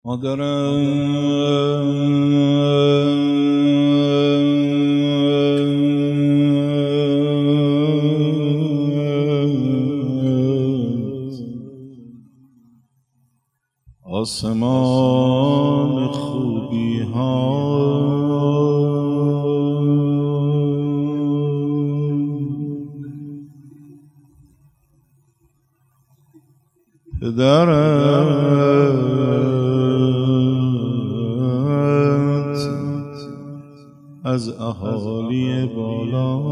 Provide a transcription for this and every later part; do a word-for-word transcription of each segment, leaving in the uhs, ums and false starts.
مادرت آسمان خوبی ها پدرت از اهالی بالا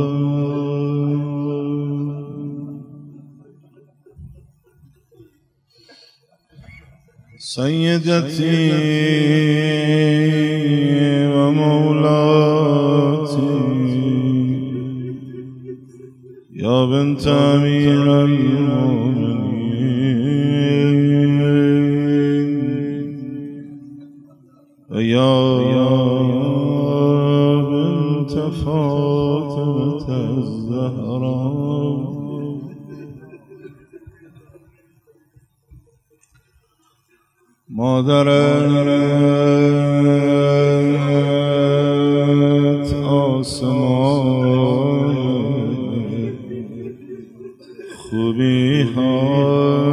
سیدتی و مولاتی یا بنت امیر المؤمنین و یا بنت فاطمة الزهرا مادرت آسمان خوبی ها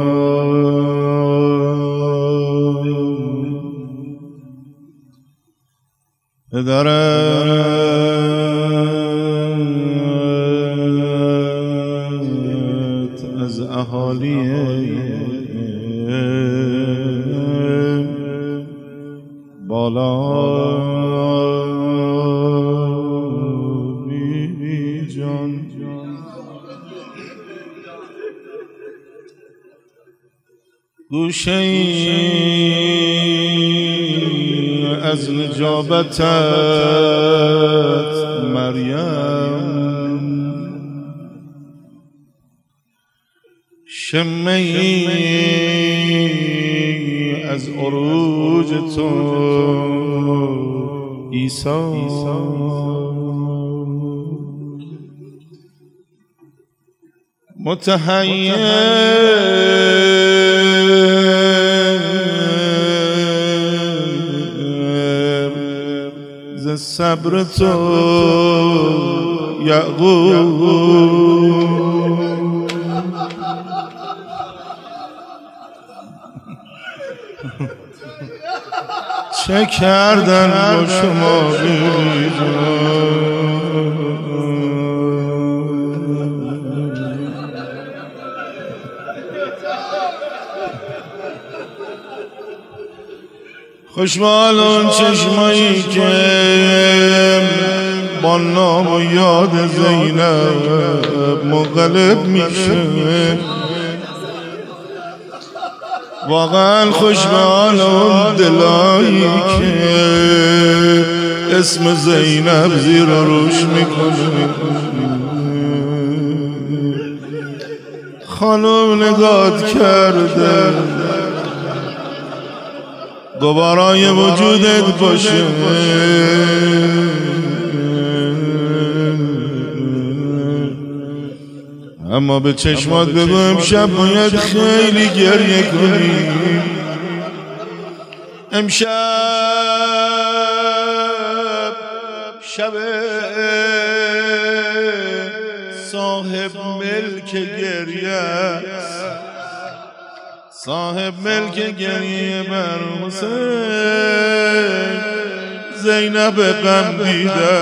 پدرت از اهالی بالا بی بی جان گوشه ای از نجابتت مریم شمه ای از عروج تو عیسی متحیر ز صبر تو یعقوب چه کردن با شما خوشحال اون چشمایی که با نام و یاد زینب منقلب میشه واقعا خوشحال اون دلایی که اسم زینب زیر روش میکنه خانم نگات کرده دوبارای وجودت باشه اما به چشمات بگو امشب باید خیلی گریه کنی امشب شب صاحب ملک گریه صاحب ملک گریه بر حسین زینب غم دیده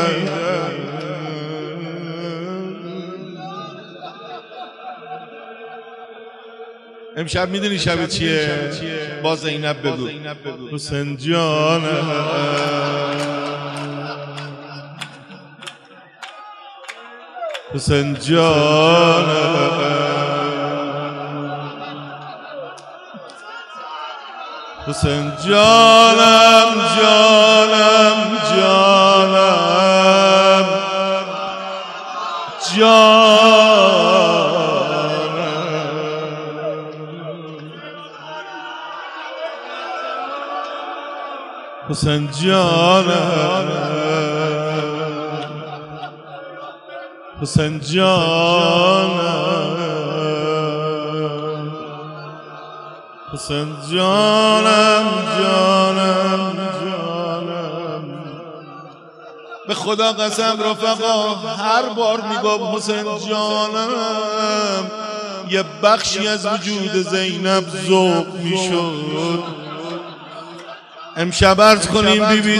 امشب میدونی شب چیه؟ با زینب بگو حسین جانم حسین جانم حسین جانم جانم جانم جانم حسین جانم حسین جانم حسین جانم جانم جانم. به خدا قسم رفقا هر بار میگم حسین جانم یه بخشی از وجود زینب ذوب میشد. امشب عرض کنیم بی بی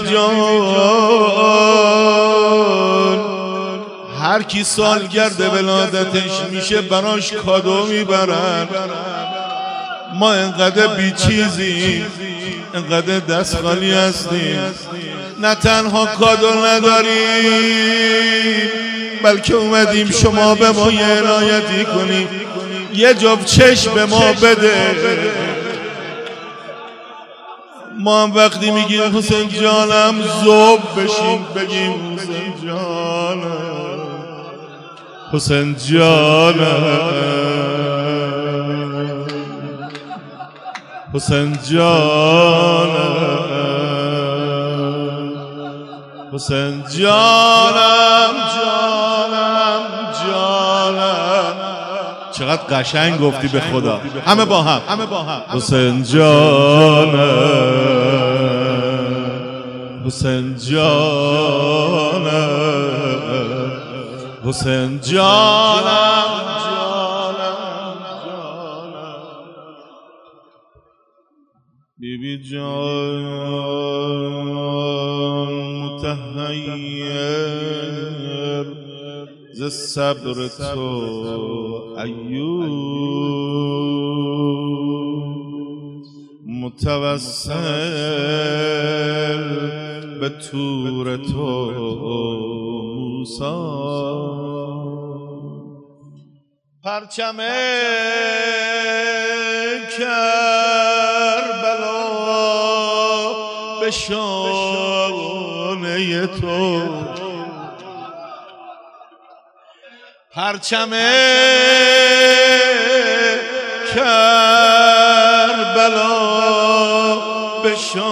جان هر کی سالگرد ولادتش میشه براش کادو میبرن. ما انقدر بی چیزی انقدر دست خالی هستیم، نه تنها کادو نداریم بلکه اومدیم شما به ما یه عنایتی کنیم، یه جفت چشم به ما بده. ما هم وقتی میگیم حسین جانم ذوب بشیم بگیم حسین جانم حسین جانم حسین جانم حسین جانم جانم جانم. چقدر قشنگ گفتی به خدا. همه با هم همه با هم. حسین جانم حسین جانم حسین جانم جانم جانم. بی بی جان متحیر ز صبر تو ایوب، متوسل به طور تو موسی. پرچم کربلا به شانه تو، پرچم کربلا به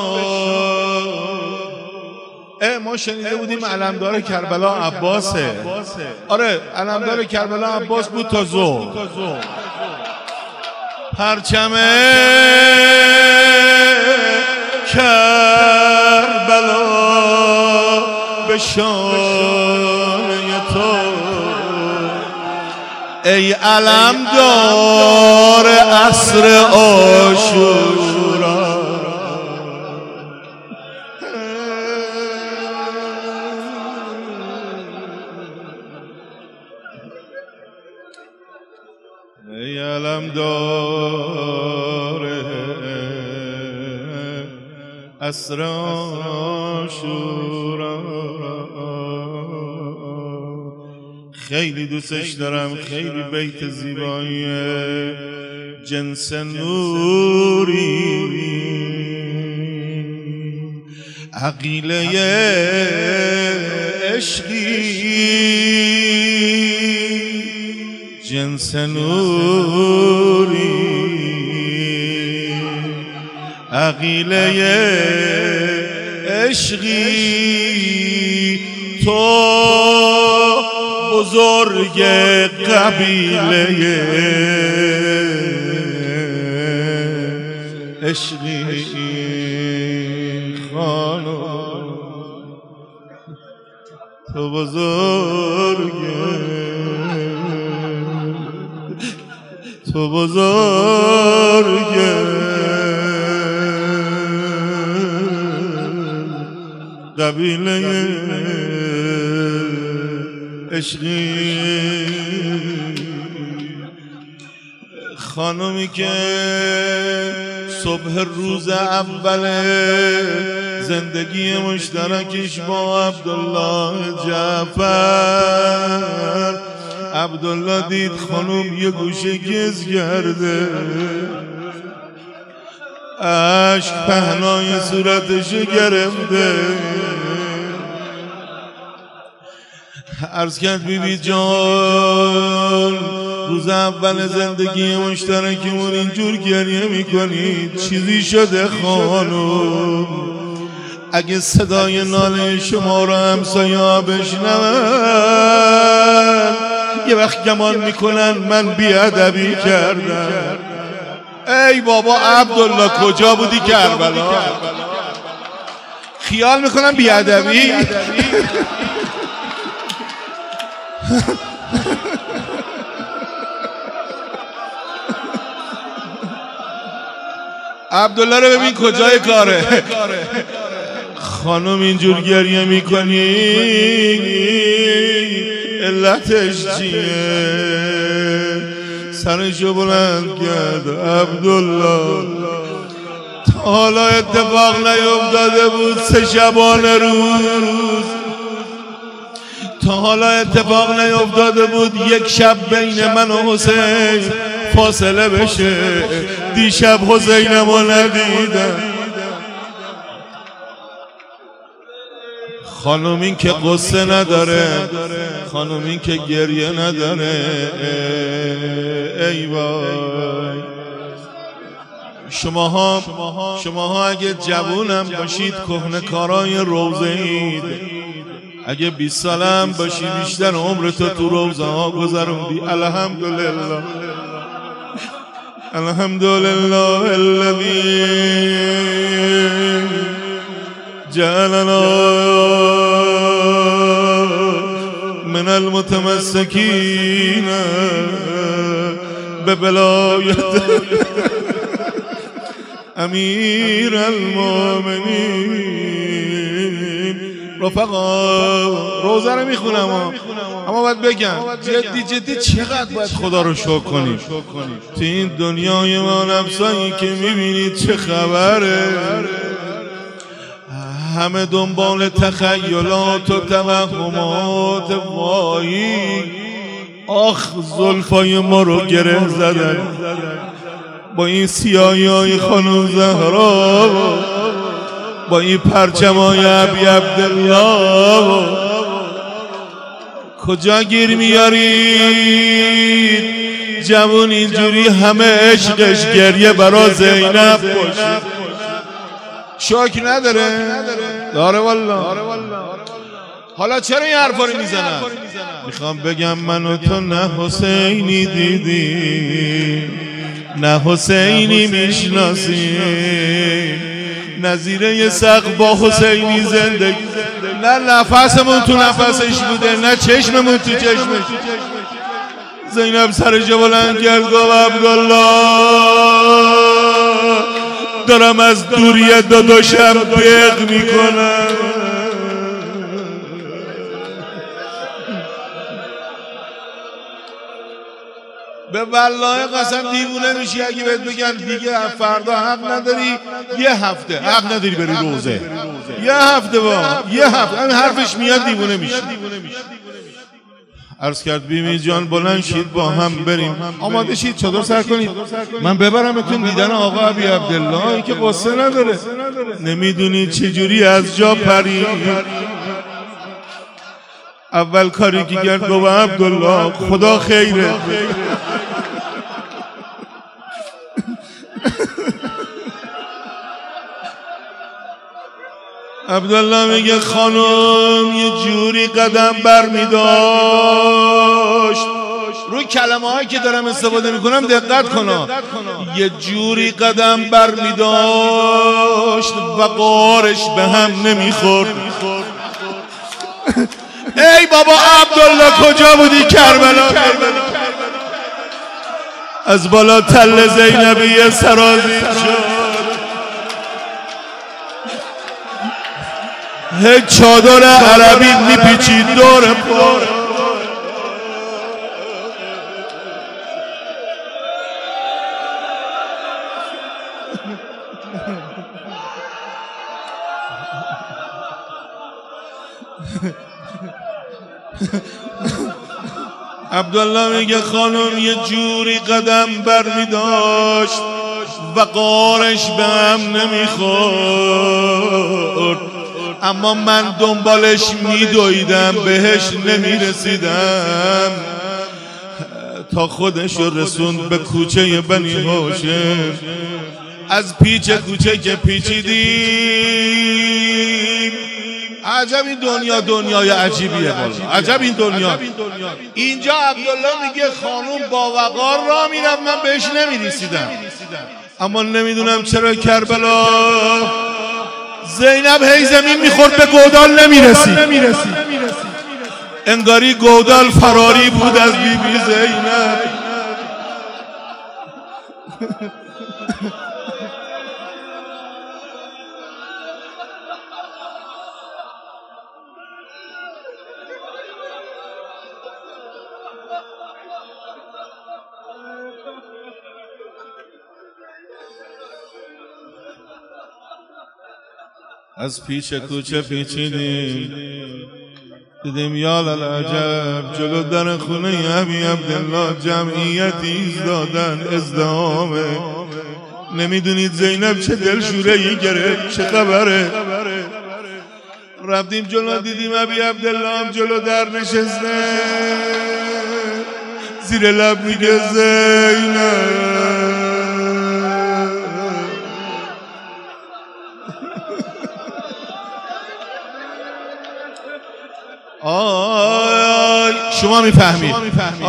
شانه. ما شنیده بودیم علمدار کربلا عباسه. آره علمدار کربلا عباس بود تا ظهر. پرچم کربلا به شانه تو، ای علمدار عصر عاشورا. ای علمدار عصر عاشورا. خیلی دوستش دارم، خیلی بیت زیبایی جنس نوری. عقیله عشقی جنس نوری، عقیله عشقی تو بزرگ قبیله عشقی خانم، تو بزرگ تو بزرگ قبیله عشقی. خانمی که صبح روز اول زندگی مشترکش با عبدالله جعفر، عبدالله دید خانم یه گوشه گز کرده، عشق پهنای صورتشو گرفته. عرض کرد بی بی جان روز اول زندگی مشترکمون اینجور گریه میکنی، چیزی شده خانم؟ اگه صدای ناله شما را همسایه‌ها بشنون یه وقت گمان میکنن من بیادبی کردم. ای بابا عبدالله کجا بودی کربلا؟ خیال میکنم بیادبی. عبدالله رو ببین کجای کاره. خانم اینجور گریه میکنی علتش چیه؟ سرشو بلند کرد عبدالله. تا حالا اتفاق نیفتاده بود سه شبانه روز، تا حالا اتفاق نیفتاده بود یک شب بین من و حسین فاصله بشه. دیشب حسینمو ندیدم. خانم این که قصه نداره، خانم این که گریه نداره. ای وای شماها شماها اگه جوونم باشید کهنه‌کارای روضه اید، اگه بیست سالم باشی بیشتر عمرتو تو روضه ها گذروندی. الحمدلله الحمدلله الذی جعلنا من المتمسکین به ولایت امیر المؤمنین. رفقا روزه رو میخونم اما باید بگم جدی جدی چقدر باید خدا رو شکر کنیم تو این دنیای ما. نفسایی که میبینید چه خبره، همه دنبال تخیلات و توهمات. وای آخ زلفای ما رو گره زدن با این سیاهی های خانم زهرا، با این پرچمای ابی عبدالله. کجا گیر میارید جوون اینجوری همه عشقش گریه برا زینب باشه؟ شوک نداره؟ داره والله. حالا چرا این حرفا رو میزنن؟ میخوام بگم من و تو نه حسینی دیدی نه حسینی میشناسی، نظیره سقف با حسینی زندگی، نه نفسمون تو نفسش بوده نه چشممون تو چشمش. زینب سرش بلند کرد گفت عبدالله دارم از دوری داداشم بیغ میکنم. به والله قسم دیوونه میشی اگه بهت بگن دیگه فردا حق نداری، یه هفته حق نداری بری روزه. یه هفته با یه هفته این حرفش میاد دیوونه میشی. عرض کرد بیمی جان بلند شید با هم بریم. آماده شید چادر سر کنید من ببرمتون دیدن آقا ابی عبدالله. این که قصه نداره. نمیدونید چجوری از جا پرید. اول کاری که کرد گفت عبدالله خدا خیره. عبدالله میگه خانم یه جوری قدم بر می داشت. روی کلمه هایی که دارم استفاده میکنم دقت کنا. یه جوری قدم بر می داشت و قارش به هم نمیخورد. ای بابا عبدالله کجا بودی کربلا؟ از بالا تل زینبی سرازیر شد. هیچ چادر عربی میپیچید دور پا. عبدالله میگه خانم یه جوری قدم بر می داشت و قارش به هم نمیخورد، اما من دنبالش میدویدم بهش نمیرسیدم تا خودش رسوند به کوچه بنی هاشم. از پیچ کوچه که پیچیدیم عجب این دنیا دنیای عجیبیه والا، عجب این دنیا. اینجا عبدالله میگه خانوم با وقار را میرفت، من بهش نمیرسیدم، اما نمیدونم چرا کربلا زینب هی زمین میخورد به گودال نمیرسید. انگاری گودال فراری بود از بی بی زینب. از پیچ کوچه پیچیدیم دیدیم یا للعجب جلو در خونه ابی عبدالله جمعیتی دادن ازدهامه. نمیدونید زینب چه دلشوره‌ای گرفت، چه خبره. رفتیم جلو دیدیم ابی عبدالله جلو در نشسته، زیر لب میگه زینب. آی شما میفهمید.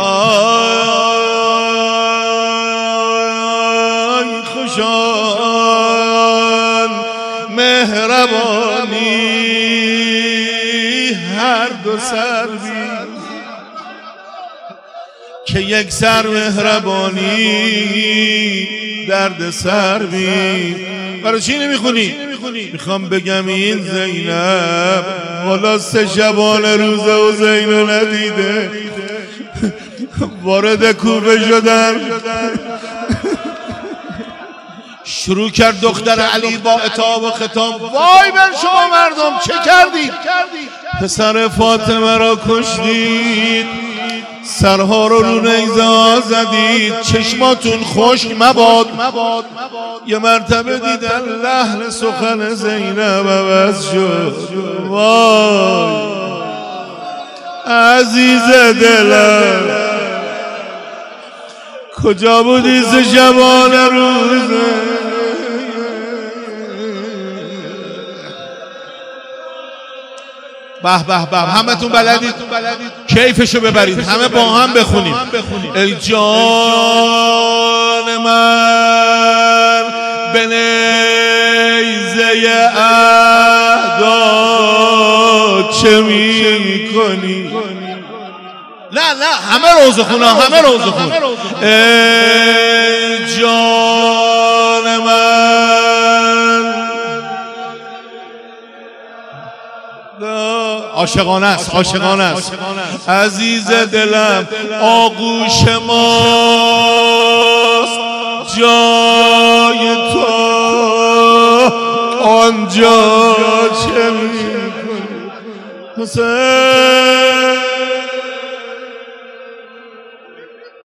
آی خوشان مهربانی هر دو سر بی که یک سر مهربانی درد سر بی. برای چی نمیخونی؟ میخوام بگم این زینب والا سه شبانه روزه و زینو ندیده، وارد کوفه شدن شروع کرد دختر علی با عتاب و خطاب. وای بر شما مردم چه کردید؟ پسر فاطمه را کشتید، سرها رو رو نیزه ها زدید، چشماتون خشک مباد. یه مرتبه دیدن لحن سخن زینب عوض شد. وای عزیز دلم کجا بودی سه شبانه روزه؟ به به به همه تون بلدید کیفشو ببرید، همه با هم بخونیم. ای جان من به نیزه اعدا چه می کنی؟ نه نه همه روزه خونا، همه روزه خون. ای جان من عاشقانه است، عاشقانه است. عزیز دلم آغوش ماست جای تو، آنجا چه می‌کنی حسین؟